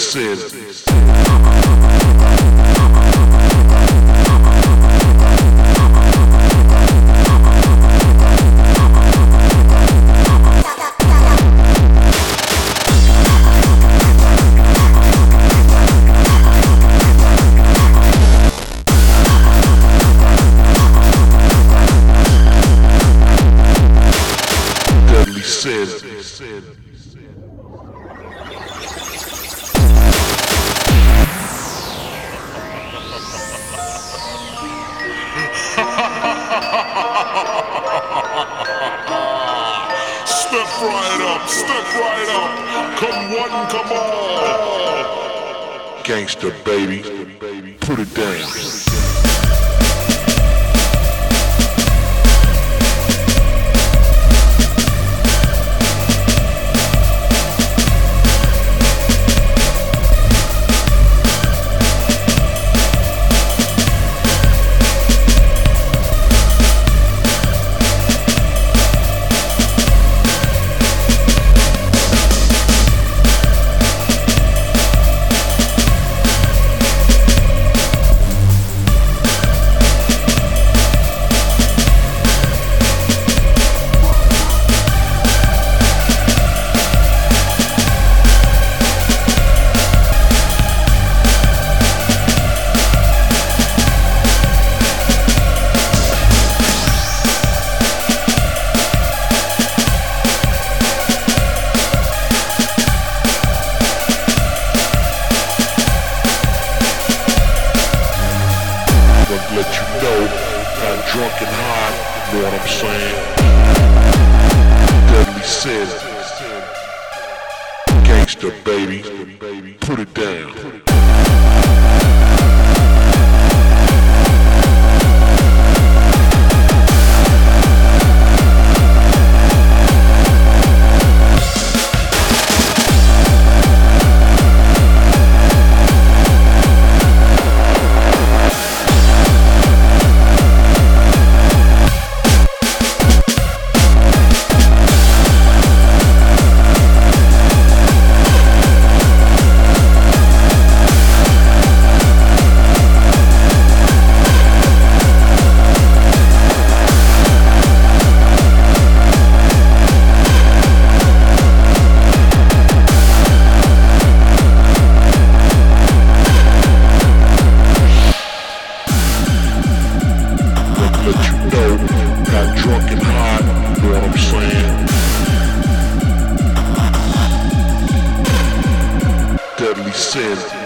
sin. Deadly sin. Step right up, come one, come all. Gangsta baby, put it down. Let you know, I'm drunk and high, know what I'm saying? Deadly sin. Gangsta baby, put it down. Let you know, got drunk and high, know what I'm saying? Deadly sin.